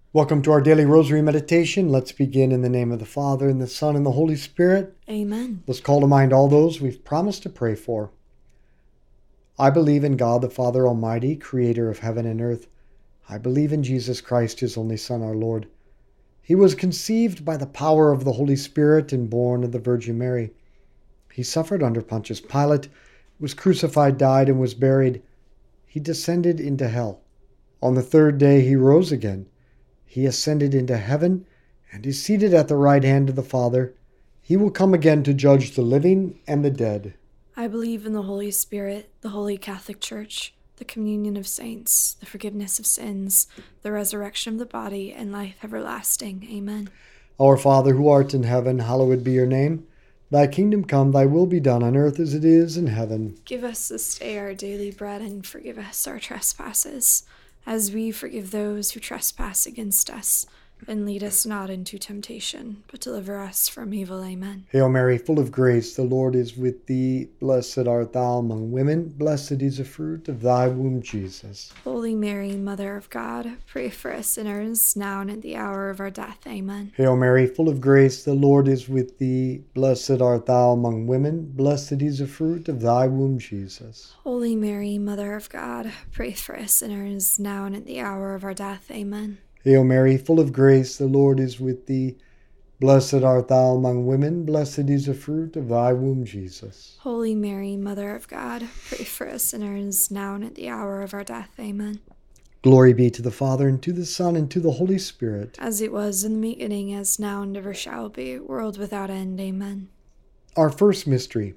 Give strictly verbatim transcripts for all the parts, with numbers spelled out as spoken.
Welcome to our daily rosary meditation. Let's begin in the name of the Father, and the Son, and the Holy Spirit. Amen. Let's call to mind all those we've promised to pray for. I believe in God, the Father Almighty, creator of heaven and earth. I believe in Jesus Christ, his only Son, our Lord. He was conceived by the power of the Holy Spirit and born of the Virgin Mary. He suffered under Pontius Pilate, was crucified, died, and was buried. He descended into hell. On the third day he rose again. He ascended into heaven and is seated at the right hand of the Father. He will come again to judge the living and the dead. I believe in the Holy Spirit, the Holy Catholic Church, the communion of saints, the forgiveness of sins, the resurrection of the body, and life everlasting. Amen. Our Father, who art in heaven, hallowed be your name. Thy kingdom come, thy will be done on earth as it is in heaven. Give us this day our daily bread, and forgive us our trespasses, as we forgive those who trespass against us. And lead us not into temptation, but deliver us from evil. Amen. Hail Mary, full of grace, the Lord is with thee. Blessed art thou among women. Blessed is the fruit of thy womb, Jesus. Holy Mary, Mother of God, pray for us sinners, now and at the hour of our death. Amen. Hail Mary, full of grace, the Lord is with thee. Blessed art thou among women. Blessed is the fruit of thy womb, Jesus. Holy Mary, Mother of God, pray for us sinners, now and at the hour of our death. Amen. Hail Mary, full of grace, the Lord is with thee. Blessed art thou among women. Blessed is the fruit of thy womb, Jesus. Holy Mary, Mother of God, pray for us sinners, now and at the hour of our death. Amen. Glory be to the Father, and to the Son, and to the Holy Spirit. As it was in the beginning, as now, and ever shall be, world without end. Amen. Our first mystery.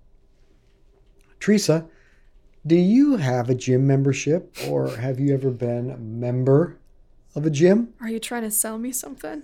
Teresa, do you have a gym membership, or have you ever been a member of a gym? Are you trying to sell me something?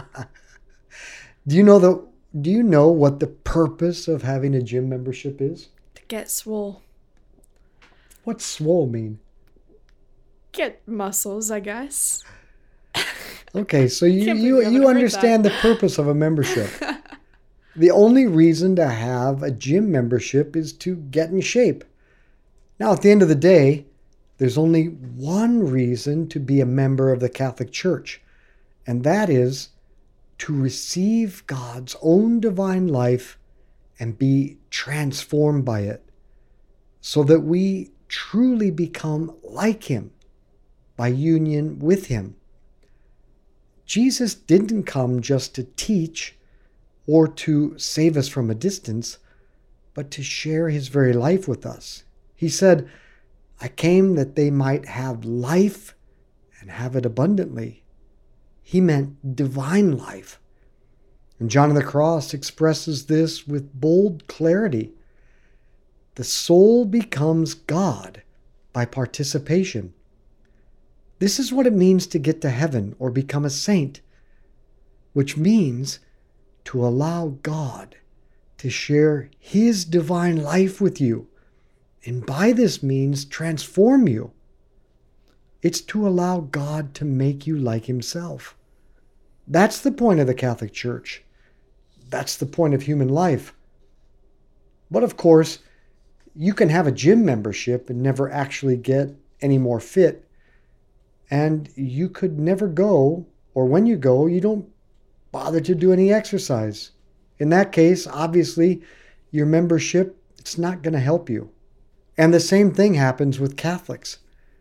Do you know the do you know what the purpose of having a gym membership is? To get swole. What's swole mean? Get muscles, I guess. Okay, so you Can't believe you, you haven't you heard understand that. the purpose of a membership. The only reason to have a gym membership is to get in shape. Now, at the end of the day, there's only one reason to be a member of the Catholic Church, and that is to receive God's own divine life and be transformed by it, so that we truly become like Him by union with Him. Jesus didn't come just to teach or to save us from a distance, but to share His very life with us. He said, I came that they might have life and have it abundantly. He meant divine life. And John of the Cross expresses this with bold clarity. The soul becomes God by participation. This is what it means to get to heaven or become a saint, which means to allow God to share His divine life with you, and by this means transform you. It's to allow God to make you like Himself. That's the point of the Catholic Church. That's the point of human life. But of course, you can have a gym membership and never actually get any more fit. And you could never go, or when you go, you don't bother to do any exercise. In that case, obviously, your membership, it's not going to help you. And the same thing happens with Catholics.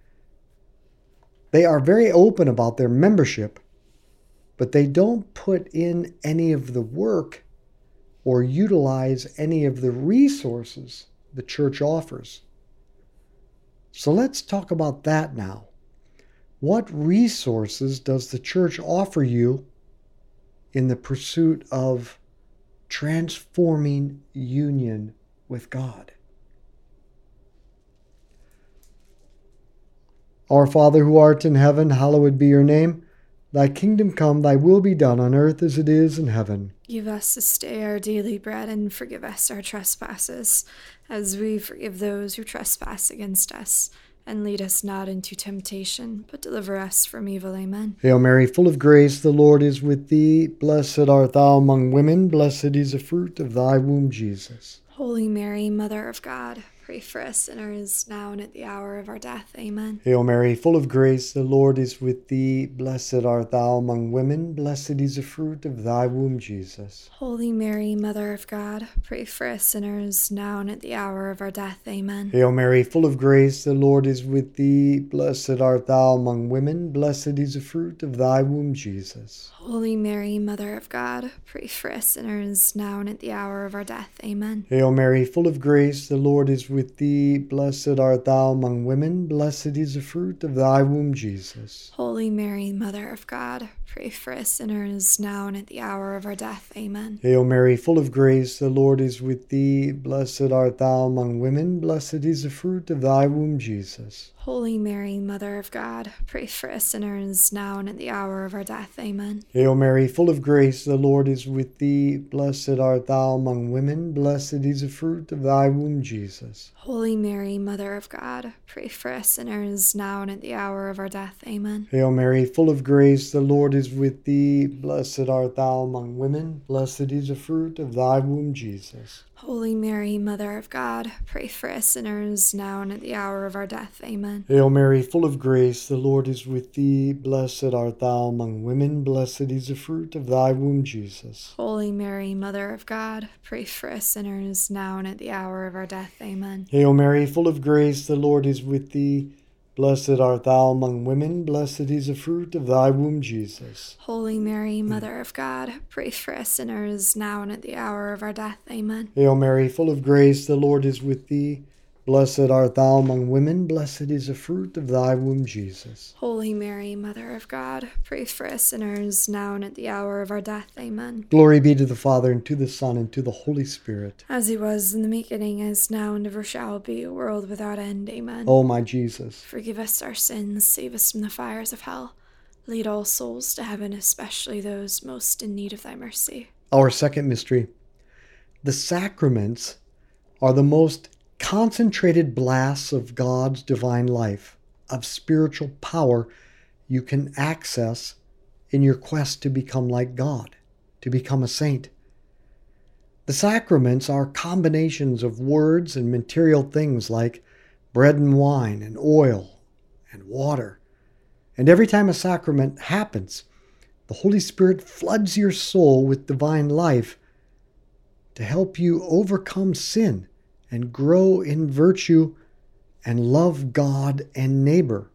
They are very open about their membership, but they don't put in any of the work or utilize any of the resources the church offers. So let's talk about that now. What resources does the church offer you in the pursuit of transforming union with God? Our Father, who art in heaven, hallowed be your name. Thy kingdom come, thy will be done on earth as it is in heaven. Give us this day our daily bread, and forgive us our trespasses, as we forgive those who trespass against us. And lead us not into temptation, but deliver us from evil. Amen. Hail Mary, full of grace, the Lord is with thee. Blessed art thou among women. Blessed is the fruit of thy womb, Jesus. Holy Mary, Mother of God, pray for us sinners, now and at the hour of our death. Amen. Hail Mary, full of grace, the Lord is with thee. Blessed art thou among women. Blessed is the fruit of thy womb, Jesus. Holy Mary, Mother of God, pray for us sinners, now and at the hour of our death. Amen. Hail Mary, full of grace, the Lord is with thee. Blessed art thou among women. Blessed is the fruit of thy womb, Jesus. Holy Mary, Mother of God, pray for us sinners, now and at the hour of our death. Amen. Hail Mary, full of grace, the Lord is with thee. Blessed art thou among women. Blessed is the fruit of thy womb, Jesus. Holy Mary, Mother of God, pray for us sinners, now and at the hour of our death. Amen. Hail Mary, full of grace, the Lord is with thee. Blessed art thou among women. Blessed is the fruit of thy womb, Jesus. Holy Mary, Mother of God, pray for us sinners, now and at the hour of our death. Amen. Hail Mary, full of grace, the Lord is with thee. Blessed art thou among women. Blessed is the fruit of thy womb, Jesus. Holy Mary, Mother of God, pray for us sinners, now and at the hour of our death. Amen. Hail Mary, full of grace, the Lord is with thee. Blessed art thou among women. Blessed is the fruit of thy womb, Jesus. Holy Mary, Mother of God, pray for us sinners, now and at the hour of our death. Amen. Hail Mary, full of grace, the Lord is with thee. Blessed art thou among women. Blessed is the fruit of thy womb, Jesus. Holy Mary, Mother of God, pray for us sinners, now and at the hour of our death. Amen. Hail Mary, full of grace, the Lord is with thee. Blessed art thou among women. Blessed is the fruit of thy womb, Jesus. Holy Mary, Mother of God, pray for us sinners, now and at the hour of our death. Amen. Hail Mary, full of grace, the Lord is with thee. Blessed art thou among women. Blessed is the fruit of thy womb, Jesus. Holy Mary, Mother of God, pray for us sinners, now and at the hour of our death. Amen. Glory be to the Father, and to the Son, and to the Holy Spirit. As he was in the beginning, as now, and ever shall be, a world without end. Amen. O my Jesus, forgive us our sins, save us from the fires of hell. Lead all souls to heaven, especially those most in need of thy mercy. our second mystery. The sacraments are the most concentrated blasts of God's divine life, of spiritual power you can access in your quest to become like God, to become a saint. The sacraments are combinations of words and material things like bread and wine and oil and water. And every time a sacrament happens, the Holy Spirit floods your soul with divine life to help you overcome sin and grow in virtue and love God and neighbor.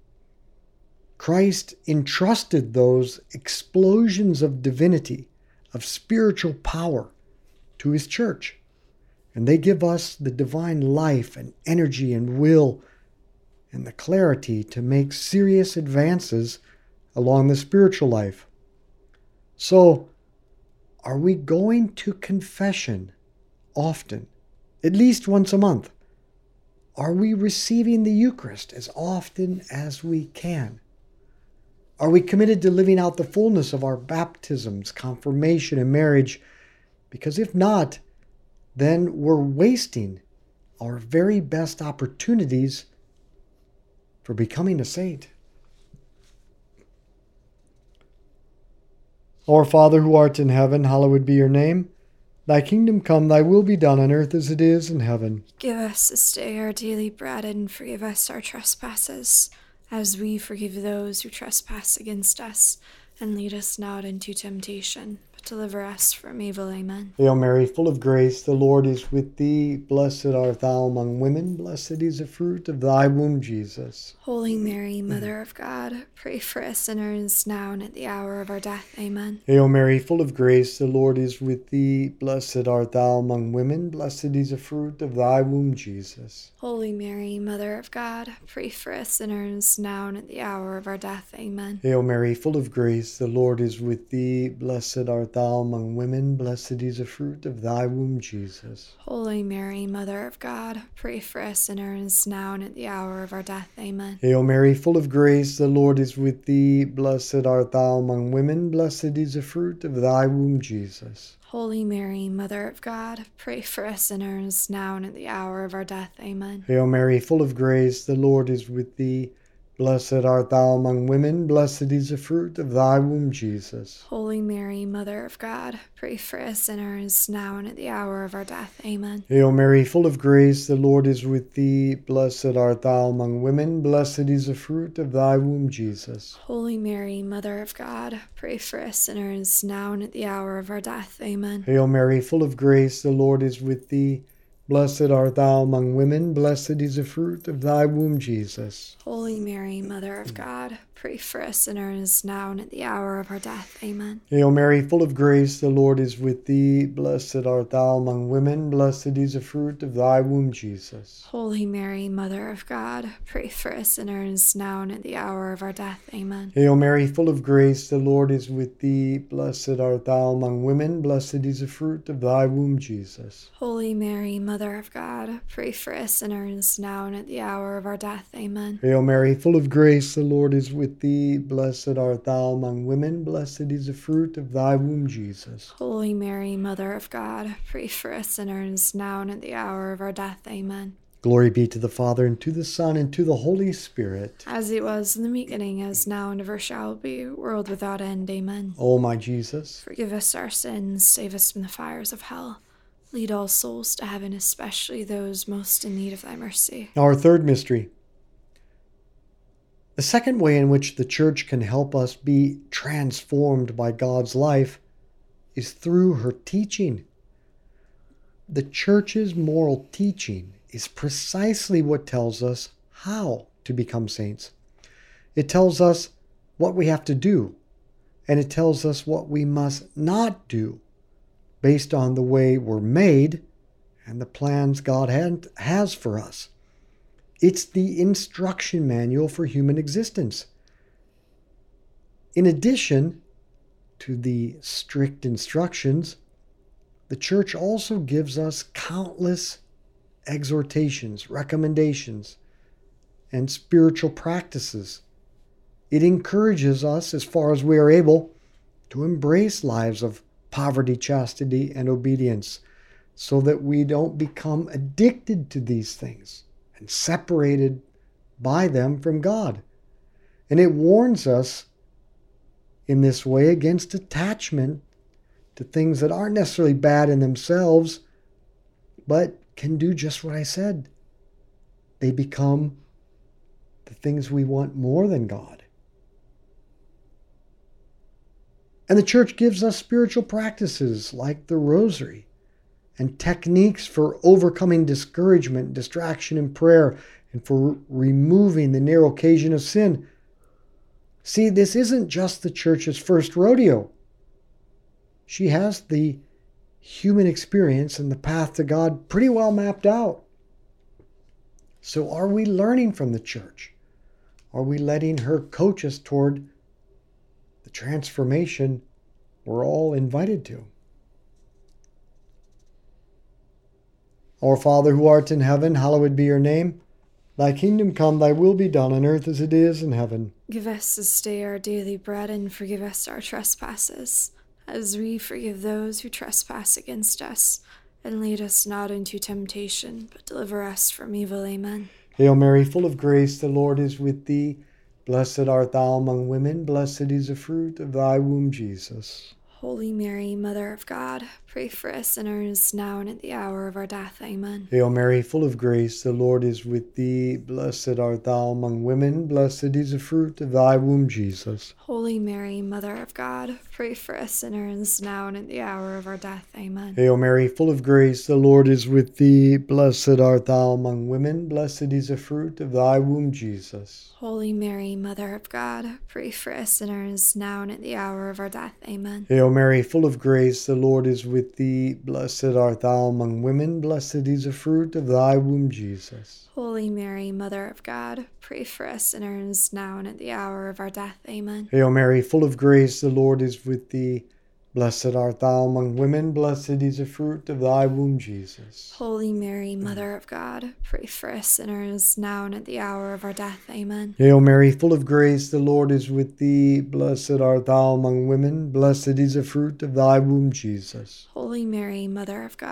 Christ entrusted those explosions of divinity, of spiritual power, to his church. And they give us the divine life and energy and will and the clarity to make serious advances along the spiritual life. So, are we going to confession often? At least once a month? Are we receiving the Eucharist as often as we can? Are we committed to living out the fullness of our baptisms, confirmation, and marriage? Because if not, then we're wasting our very best opportunities for becoming a saint. Our Father who art in heaven, hallowed be your name. Thy kingdom come, thy will be done on earth as it is in heaven. Give us this day our daily bread, and forgive us our trespasses, as we forgive those who trespass against us. And lead us not into temptation, but deliver us from evil. Amen. Hail Mary, full of grace, the Lord is with thee. Blessed art thou among women. Blessed is the fruit of thy womb, Jesus. Holy Mary, Mother of God, pray for us sinners, now and at the hour of our death. Amen. Hail Mary, full of grace, the Lord is with thee. Blessed art thou among women. Blessed is the fruit of thy womb, Jesus. Holy Mary, Mother of God, pray for us sinners, now and at the hour of our death. Amen. Hail Mary, full of grace, the Lord is with thee. Blessed art thou among women. Blessed is the fruit of thy womb, Jesus. Holy Mary, Mother of God, pray for us sinners, now and at the hour of our death. Amen. Hail Mary, full of grace, the Lord is with thee. Blessed art thou among women. Blessed is the fruit of thy womb, Jesus. Holy Mary, Mother of God, pray for us sinners, now and at the hour of our death. Amen. Hail Mary, full of grace, the Lord is with thee. Blessed art thou among women, blessed is the fruit of thy womb, Jesus. Holy Mary, Mother of God, pray for us sinners, now and at the hour of our death. Amen. Hail Mary, full of grace, the Lord is with thee. Blessed art thou among women, blessed is the fruit of thy womb, Jesus. Holy Mary, Mother of God, pray for us sinners, now and at the hour of our death. Amen. Hail Mary, full of grace, the Lord is with thee. Blessed art thou among women, blessed is the fruit of thy womb, Jesus. Holy Mary, Mother of God, pray for us sinners, now and at the hour of our death. Amen. Hail Mary, full of grace, the Lord is with thee. Blessed art thou among women, blessed is the fruit of thy womb, Jesus. Holy Mary, Mother of God, pray for us sinners, now and at the hour of our death. Amen. Hail Mary, full of grace, the Lord is with thee. Blessed art thou among women, blessed is the fruit of thy womb, Jesus. Holy Mary, Mother of God, pray for us sinners, now and at the hour of our death. Amen. Hail Mary, full of grace, the Lord is with thee. Blessed art thou among women, blessed is the fruit of thy womb, Jesus. Holy Mary, Mother of God, pray for us sinners, now and at the hour of our death. Amen. Glory be to the Father, and to the Son, and to the Holy Spirit. As it was in the beginning, as now, and ever shall be, world without end. Amen. O my Jesus, forgive us our sins, save us from the fires of hell. Lead all souls to heaven, especially those most in need of thy mercy. Our third mystery. The second way in which the Church can help us be transformed by God's life is through her teaching. The Church's moral teaching is precisely what tells us how to become saints. It tells us what we have to do, and it tells us what we must not do based on the way we're made and the plans God had, has for us. It's the instruction manual for human existence. In addition to the strict instructions, the Church also gives us countless exhortations, recommendations, and spiritual practices. It encourages us, as far as we are able, to embrace lives of poverty, chastity, and obedience, so that we don't become addicted to these things and separated by them from God. And it warns us in this way against attachment to things that aren't necessarily bad in themselves, but can do just what I said. They become the things we want more than God. And the Church gives us spiritual practices like the Rosary and techniques for overcoming discouragement, distraction in prayer, and for removing the near occasion of sin. See, this isn't just the Church's first rodeo. She has the human experience and the path to God pretty well mapped out. So are we learning from the Church? Are we letting her coach us toward the transformation we're all invited to? Our Father who art in heaven, hallowed be your name. Thy kingdom come, thy will be done on earth as it is in heaven. Give us this day our daily bread, and forgive us our trespasses, as we forgive those who trespass against us. And lead us not into temptation, but deliver us from evil. Amen. Hail Mary, full of grace, the Lord is with thee. Blessed art thou among women, blessed is the fruit of thy womb, Jesus. Holy Mary, Mother of God, pray for us sinners, now and at the hour of our death. Amen. Hail Mary, full of grace, the Lord is with thee. Blessed art thou among women, blessed is the fruit of thy womb, Jesus. Holy Mary, Mother of God, pray for us sinners, now and at the hour of our death. Amen. Hail Mary, full of grace, the Lord is with thee. Blessed art thou among women, blessed is the fruit of thy womb, Jesus. Holy Mary, Mother of God, pray for us sinners, now and at the hour of our death. Amen. Hail Mary, full of grace, the Lord is with thee. Blessed art thou among women, blessed is the fruit of thy womb, Jesus. Holy Mary, Mother of God, pray for us sinners, now and at the hour of our death. Amen. Hail Mary, full of grace, the Lord is with thee. Blessed art thou among women, blessed is the fruit of thy womb, Jesus. Holy Mary, Mother of God, pray for us sinners, now and at the hour of our death. Amen. Hail Mary, full of grace, the Lord is with thee. Blessed art thou among women, blessed is the fruit of thy womb, Jesus. Holy Mary, Mother of God,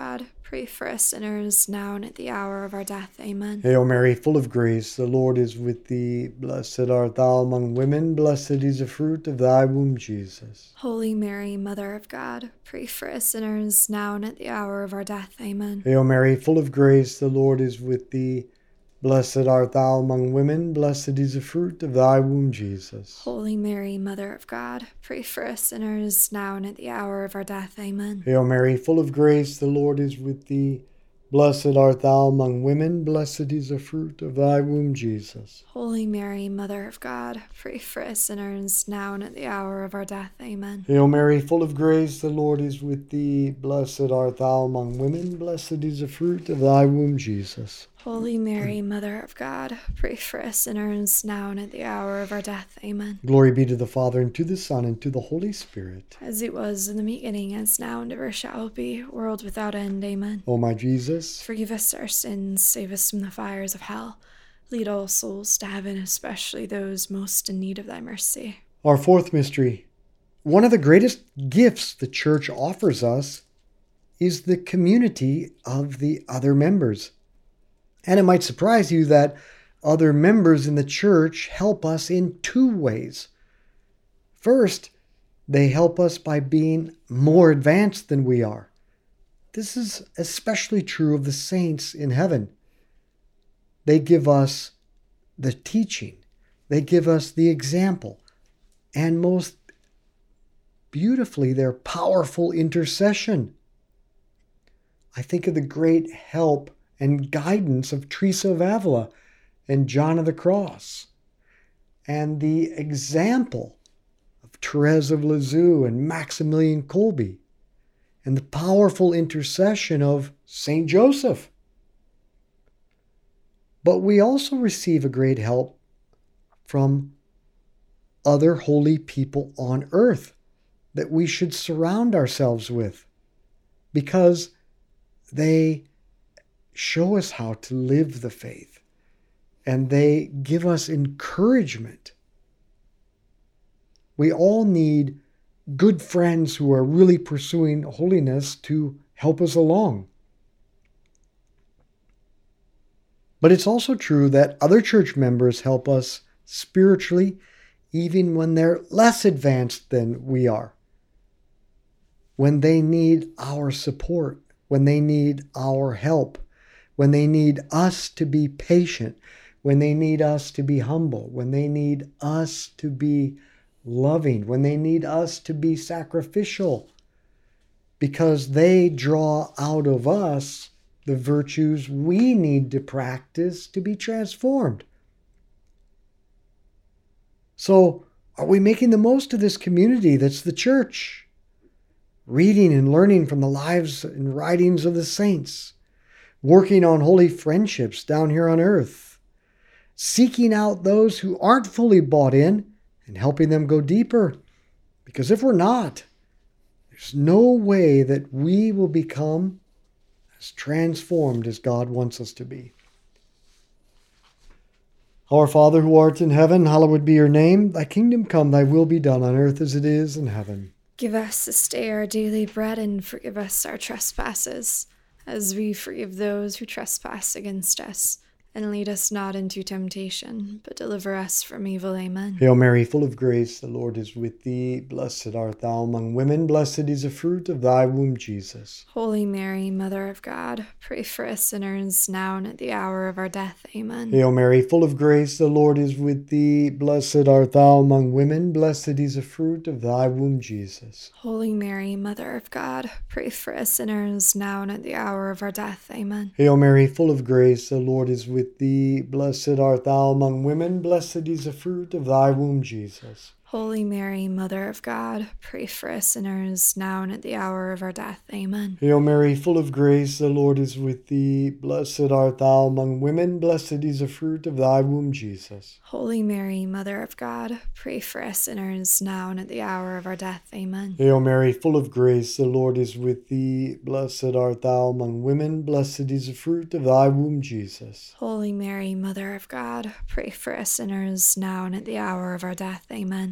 pray for us sinners, now and at the hour of our death. Amen. Hail Mary, full of grace, the Lord is with thee. Blessed art thou among women, blessed is the fruit of thy womb, Jesus. Holy Mary, Mother of God, pray for us sinners, now and at the hour of our death. Amen. Hail Mary, full of grace, the Lord is with thee. Blessed art thou among women, blessed is the fruit of thy womb, Jesus. Holy Mary, Mother of God, pray for us sinners, now and at the hour of our death. Amen. Hail Mary, full of grace, the Lord is with thee. Blessed art thou among women, blessed is the fruit of thy womb, Jesus. Holy Mary, Mother of God, pray for us sinners, now and at the hour of our death. Amen. Hail Mary, full of grace, the Lord is with thee. Blessed art thou among women, blessed is the fruit of thy womb, Jesus. Holy Mary, Mother of God, pray for us sinners, now and at the hour of our death. Amen. Glory be to the Father, and to the Son, and to the Holy Spirit. As it was in the beginning, as now, and ever shall be, world without end. Amen. O my Jesus, Forgive us our sins, save us from the fires of hell. Lead all souls to heaven, especially those most in need of thy mercy. our fourth mystery. One of the greatest gifts the Church offers us is the community of the other members. And it might surprise you that other members in the Church help us in two ways. First, they help us by being more advanced than we are. This is especially true of the saints in heaven. They give us the teaching, they give us the example, and most beautifully, their powerful intercession. I think of the great help and guidance of Teresa of Avila and John of the Cross, and the example of Therese of Lisieux and Maximilian Kolbe, and the powerful intercession of Saint Joseph. But we also receive a great help from other holy people on earth that we should surround ourselves with, because they show us how to live the faith, and they give us encouragement. We all need good friends who are really pursuing holiness to help us along. But it's also true that other church members help us spiritually, even when they're less advanced than we are. When they need our support, when they need our help, when they need us to be patient, when they need us to be humble, when they need us to be loving, when they need us to be sacrificial, because they draw out of us the virtues we need to practice to be transformed. So, are we making the most of this community that's the church? Reading and learning from the lives and writings of the saints, working on holy friendships down here on earth, seeking out those who aren't fully bought in and helping them go deeper. Because if we're not, there's no way that we will become as transformed as God wants us to be. Our Father who art in heaven, hallowed be your name. Thy kingdom come, thy will be done on earth as it is in heaven. Give us this day our daily bread, and forgive us our trespasses, as we forgive those who trespass against us. And lead us not into temptation, but deliver us from evil. Amen. Hail Mary, full of grace, the Lord is with thee. Blessed art thou among women, blessed is the fruit of thy womb, Jesus. Holy Mary, Mother of God, pray for us sinners, now and at the hour of our death. Amen. Hail Mary, full of grace, the Lord is with thee. Blessed art thou among women, blessed is the fruit of thy womb, Jesus. Holy Mary, Mother of God, pray for us sinners, now and at the hour of our death. Amen. Hail Mary, full of grace, the Lord is with thee. Blessed art thou among women, blessed is the fruit of thy womb, Jesus. Holy Mary, Mother of God, pray for us sinners, now and at the hour of our death. Amen. Hail Mary, full of grace, the Lord is with thee. Blessed art thou among women, blessed is the fruit of thy womb, Jesus. Holy Mary, Mother of God, pray for us sinners, now and at the hour of our death. Amen. Hail Mary, full of grace, the Lord is with thee. Blessed art thou among women, blessed is the fruit of thy womb, Jesus. Holy Mary, Mother of God, pray for us sinners, now and at the hour of our death. Amen.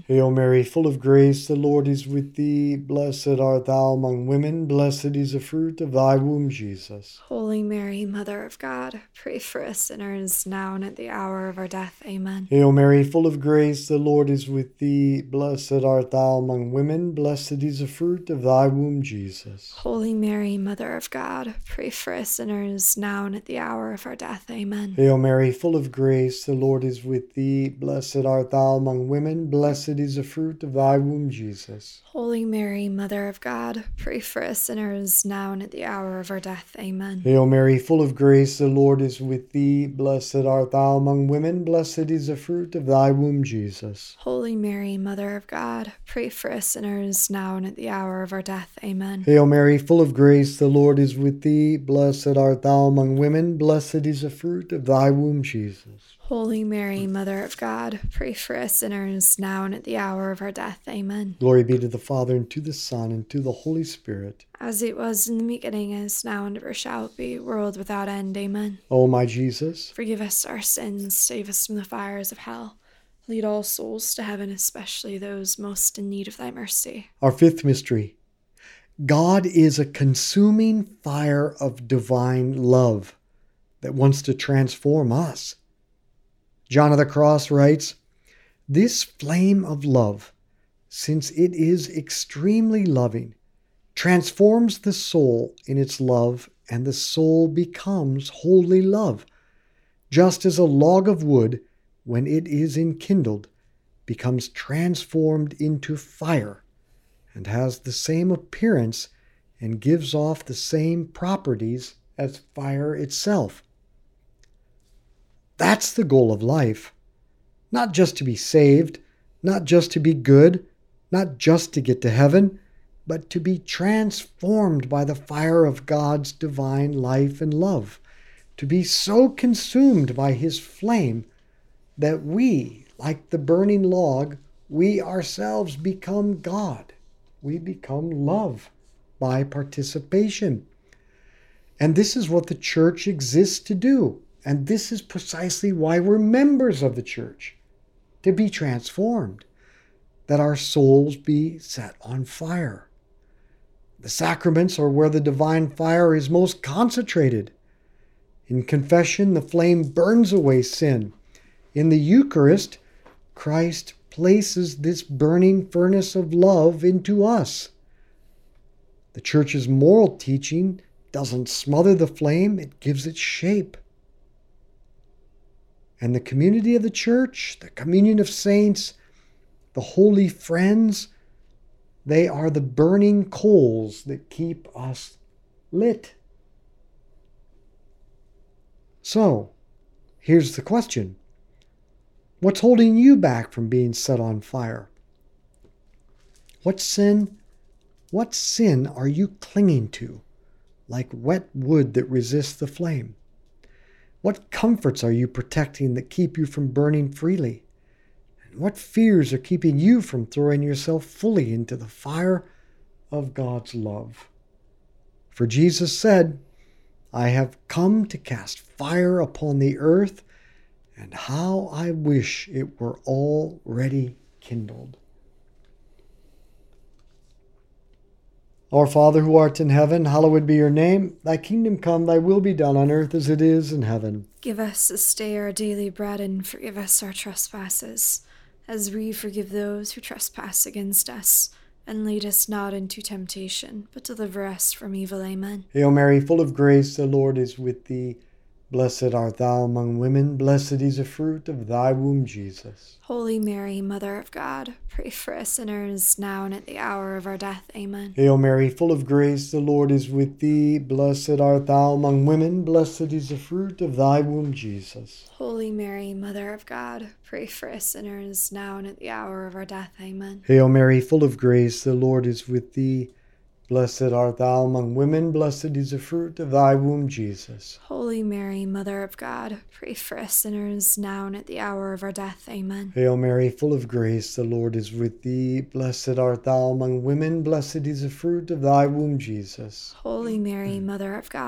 Hail Mary, full of grace, the Lord is with thee. Blessed art thou among women, blessed is the fruit of thy womb, Jesus. Holy Mary, Mother of God, pray for us sinners, now and at the hour of our death. Amen. Hail Mary, full of grace, the Lord is with thee. Blessed art thou among women, blessed is the fruit of thy womb, Jesus. Holy Mary, Mother of God, pray for us sinners, now and at the hour of our death. Amen. Hail Mary, full of grace, the Lord is with thee. Blessed art thou among women, blessed is the fruit of thy womb, Jesus. Holy Mary, Mother of God, pray for us sinners, now and at the hour of our death. Amen. Hail Mary, full of grace, the Lord is with thee. Blessed art thou among women, blessed is the fruit of thy womb, Jesus. Holy Mary, Mother of God, pray for us sinners, now and at the hour of our death. Amen. Hail Mary, full of grace, the Lord is with thee. Blessed art thou among women, blessed is the fruit of thy womb, Jesus. Holy Mary, Mother of God, pray for us sinners, now and at the hour of our death. Amen. Glory be to the Father, and to the Son, and to the Holy Spirit. As it was in the beginning, is now, and ever shall be, world without end. Amen. O my Jesus, forgive us our sins, save us from the fires of hell. Lead all souls to heaven, especially those most in need of thy mercy. Our fifth mystery. God is a consuming fire of divine love that wants to transform us. John of the Cross writes, "This flame of love, since it is extremely loving, transforms the soul in its love, and the soul becomes wholly love, just as a log of wood, when it is enkindled, becomes transformed into fire, and has the same appearance and gives off the same properties as fire itself." That's the goal of life. Not just to be saved, not just to be good, not just to get to heaven, but to be transformed by the fire of God's divine life and love, to be so consumed by his flame that we, like the burning log, we ourselves become God. We become love by participation. And this is what the church exists to do. And this is precisely why we're members of the church, to be transformed, that our souls be set on fire. The sacraments are where the divine fire is most concentrated. In confession, the flame burns away sin. In the Eucharist, Christ places this burning furnace of love into us. The church's moral teaching doesn't smother the flame, it gives it shape. And the community of the church, the communion of saints, the holy friends, they are the burning coals that keep us lit. So, here's the question. What's holding you back from being set on fire? What sin, what sin are you clinging to, like wet wood that resists the flame? What comforts are you protecting that keep you from burning freely? And what fears are keeping you from throwing yourself fully into the fire of God's love? For Jesus said, "I have come to cast fire upon the earth, and how I wish it were already kindled." Our Father who art in heaven, hallowed be your name. Thy kingdom come, thy will be done on earth as it is in heaven. Give us this day our daily bread, and forgive us our trespasses, as we forgive those who trespass against us. And lead us not into temptation, but deliver us from evil. Amen. Hail Mary, full of grace, the Lord is with thee. Blessed art thou among women, blessed is the fruit of thy womb, Jesus. Holy Mary, Mother of God, pray for us sinners, now and at the hour of our death. Amen. Hail Mary, full of grace, the Lord is with thee. Blessed art thou among women, blessed is the fruit of thy womb, Jesus. Holy Mary, Mother of God, pray for us sinners, now and at the hour of our death. Amen. Hail Mary, full of grace, the Lord is with thee. Blessed art thou among women, blessed is the fruit of thy womb, Jesus. Holy Mary, Mother of God, pray for us sinners, now and at the hour of our death. Amen. Hail Mary, full of grace, the Lord is with thee. Blessed art thou among women, blessed is the fruit of thy womb, Jesus. Holy Mary, Mother of God,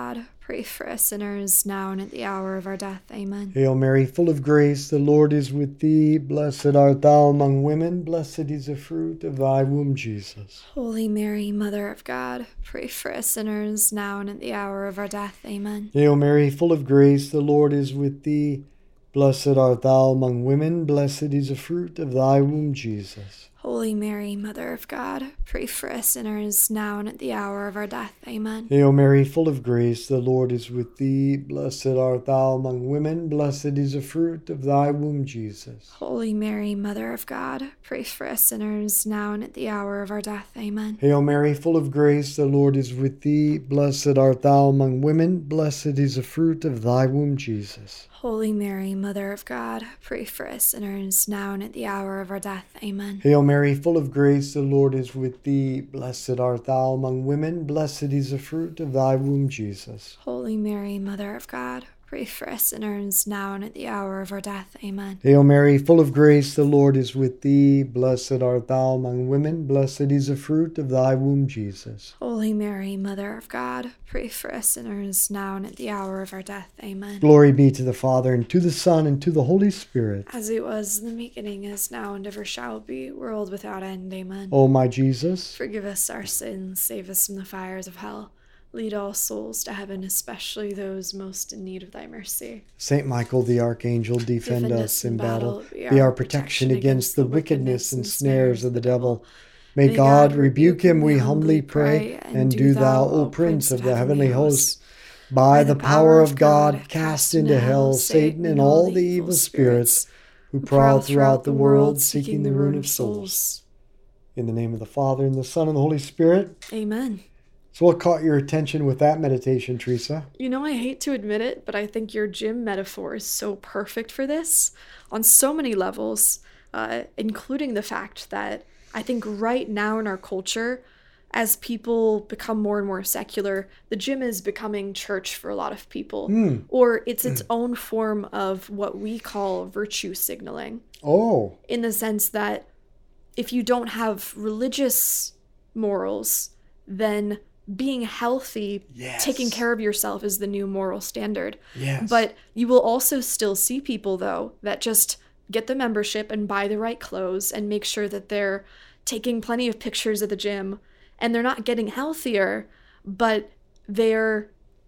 pray for us sinners, now and at the hour of our death. Amen. Hail Mary, full of grace, the Lord is with thee. Blessed art thou among women. Blessed is the fruit of thy womb, Jesus. Holy Mary, Mother of God, pray for us sinners, now and at the hour of our death. Amen. Hail Mary, full of grace, the Lord is with thee. Blessed art thou among women. Blessed is the fruit of thy womb, Jesus. Holy Mary, Mother of God, pray for us sinners, now and at the hour of our death. Amen. Hail Mary, full of grace, the Lord is with thee. Blessed art thou among women. Blessed is the fruit of thy womb, Jesus. Holy Mary, Mother of God, pray for us sinners, now and at the hour of our death. Amen. Hail Mary, full of grace, the Lord is with thee. Blessed art thou among women. Blessed is the fruit of thy womb, Jesus. Holy Mary, Mother of God, pray for us sinners, now and at the hour of our death. Amen. Hail Mary, full of grace, the Lord is with thee. Blessed art thou among women. Blessed is the fruit of thy womb, Jesus. Holy Mary, Mother of God, pray for us sinners, now and at the hour of our death. Amen. Hail Mary, full of grace, the Lord is with thee. Blessed art thou among women. Blessed is the fruit of thy womb, Jesus. Holy Mary, Mother of God, pray for us sinners, now and at the hour of our death. Amen. Glory be to the Father, and to the Son, and to the Holy Spirit. As it was in the beginning, is now, and ever shall be, world without end. Amen. O my Jesus, forgive us our sins, save us from the fires of hell. Lead all souls to heaven, especially those most in need of thy mercy. Saint Michael the Archangel, defend, defend us in battle. battle. Be, our be our protection against the wickedness and snares of the devil. May, May God, God rebuke him, we humbly pray, and do thou, O Prince of the heavenly host, by the power of God, cast into hell Satan and all the evil spirits who prowl throughout the world, seeking the ruin of souls. In the name of the Father, and the Son, and the Holy Spirit. Amen. So what caught your attention with that meditation, Teresa? You know, I hate to admit it, but I think your gym metaphor is so perfect for this on so many levels, uh, including the fact that I think right now in our culture, as people become more and more secular, the gym is becoming church for a lot of people. Mm. Or it's its mm. own form of what we call virtue signaling. Oh. In the sense that if you don't have religious morals, then being healthy, yes. taking care of yourself is the new moral standard. Yes. But you will also still see people, though, that just get the membership and buy the right clothes and make sure that they're taking plenty of pictures at the gym, and they're not getting healthier, but they're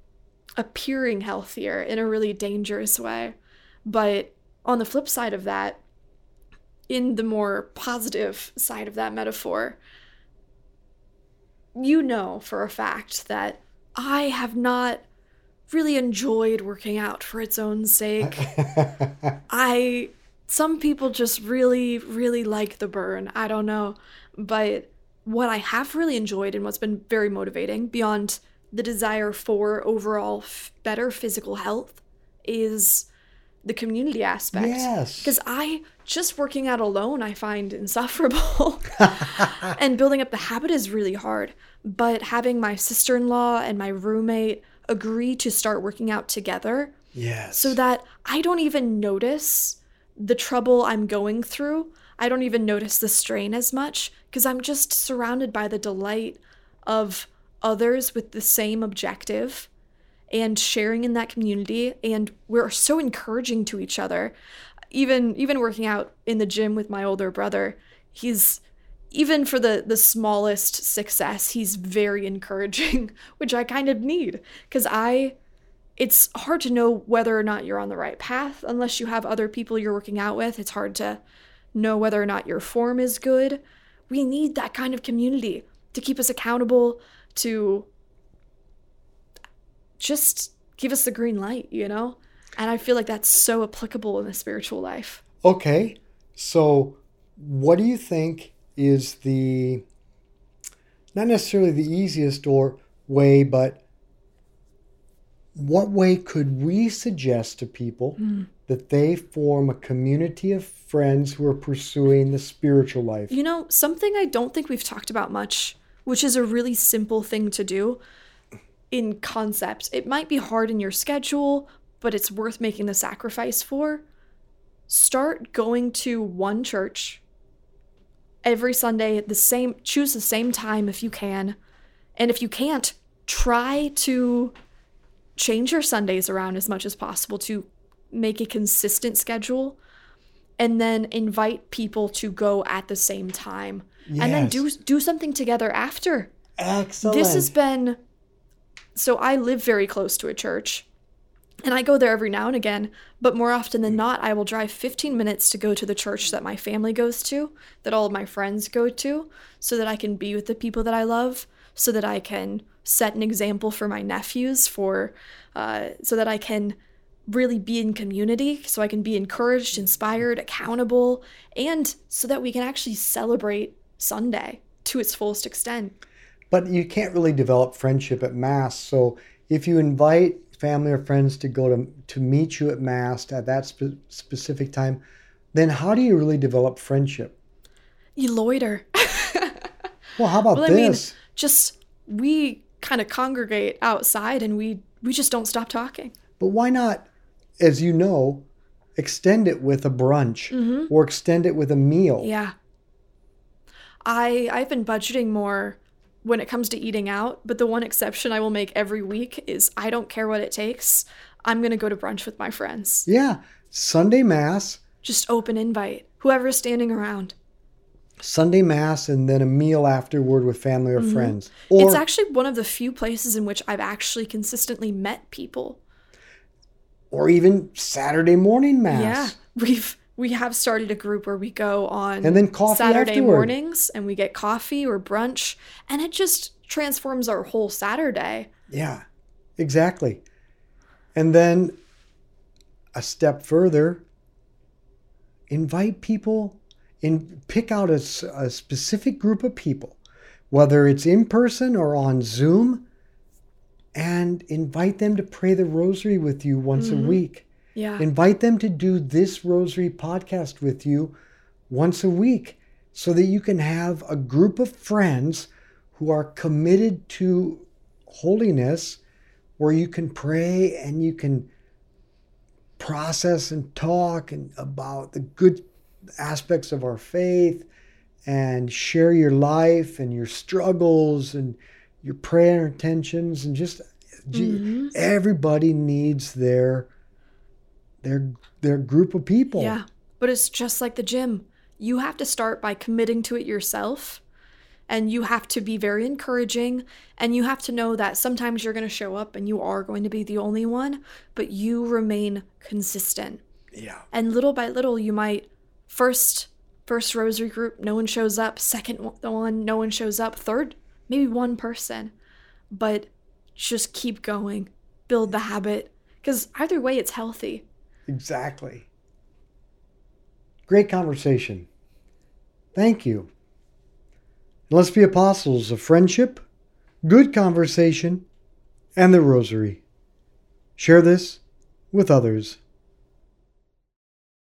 appearing healthier in a really dangerous way. But on the flip side of that, in the more positive side of that metaphor, you know for a fact that I have not really enjoyed working out for its own sake. I, some people just really, really like the burn. I don't know. But what I have really enjoyed and what's been very motivating beyond the desire for overall f- better physical health is the community aspect. Yes. Because I, just working out alone, I find insufferable. And building up the habit is really hard. But having my sister-in-law and my roommate agree to start working out together. Yes. So that I don't even notice the trouble I'm going through. I don't even notice the strain as much because I'm just surrounded by the delight of others with the same objective and sharing in that community, and we're so encouraging to each other. Even even working out in the gym with my older brother, he's, even for the, the smallest success, he's very encouraging, which I kind of need, because I, it's hard to know whether or not you're on the right path unless you have other people you're working out with. It's hard to know whether or not your form is good. We need that kind of community to keep us accountable, to just give us the green light, you know? And I feel like that's so applicable in the spiritual life. Okay. So what do you think is the, not necessarily the easiest or way, but what way could we suggest to people mm. that they form a community of friends who are pursuing the spiritual life? You know, something I don't think we've talked about much, which is a really simple thing to do in concept. It might be hard in your schedule, but it's worth making the sacrifice for. Start going to one church every Sunday at the same, choose the same time if you can. And if you can't, try to change your Sundays around as much as possible to make a consistent schedule, and then invite people to go at the same time. Yes. And then do do something together after. Excellent. This has been, so I live very close to a church, and I go there every now and again, but more often than not, I will drive fifteen minutes to go to the church that my family goes to, that all of my friends go to, so that I can be with the people that I love, so that I can set an example for my nephews, for uh, so that I can really be in community, so I can be encouraged, inspired, accountable, and so that we can actually celebrate Sunday to its fullest extent. But you can't really develop friendship at Mass. So if you invite family or friends to go to to meet you at Mass at that spe- specific time, then how do you really develop friendship? You loiter. Well, how about well, this? I mean, just we kind of congregate outside, and we we just don't stop talking. But why not, as you know, extend it with a brunch mm-hmm. or extend it with a meal? Yeah. I I've been budgeting more when it comes to eating out, but the one exception I will make every week is I don't care what it takes. I'm going to go to brunch with my friends. Yeah. Sunday Mass. Just open invite. Whoever's standing around. Sunday Mass and then a meal afterward with family or mm-hmm. friends. Or, it's actually one of the few places in which I've actually consistently met people. Or even Saturday morning Mass. Yeah. We've we have started a group where we go on and then coffee Saturday afterward. mornings, and we get coffee or brunch, and it just transforms our whole Saturday. Yeah, exactly. And then a step further, invite people, in, pick out a, a specific group of people, whether it's in person or on Zoom, and invite them to pray the rosary with you once mm-hmm. a week. Yeah. Invite them to do this Rosary podcast with you once a week so that you can have a group of friends who are committed to holiness, where you can pray and you can process and talk and about the good aspects of our faith and share your life and your struggles and your prayer intentions, and just mm-hmm. everybody needs their Their, their group of people. Yeah, but it's just like the gym. You have to start by committing to it yourself, and you have to be very encouraging, and you have to know that sometimes you're going to show up and you are going to be the only one, but you remain consistent. Yeah. And little by little, you might first, first rosary group, no one shows up. Second one, no one shows up. Third, maybe one person. But just keep going. Build the habit. Because either way, it's healthy. Exactly. Great conversation. Thank you. Let's be apostles of friendship, good conversation, and the rosary. Share this with others.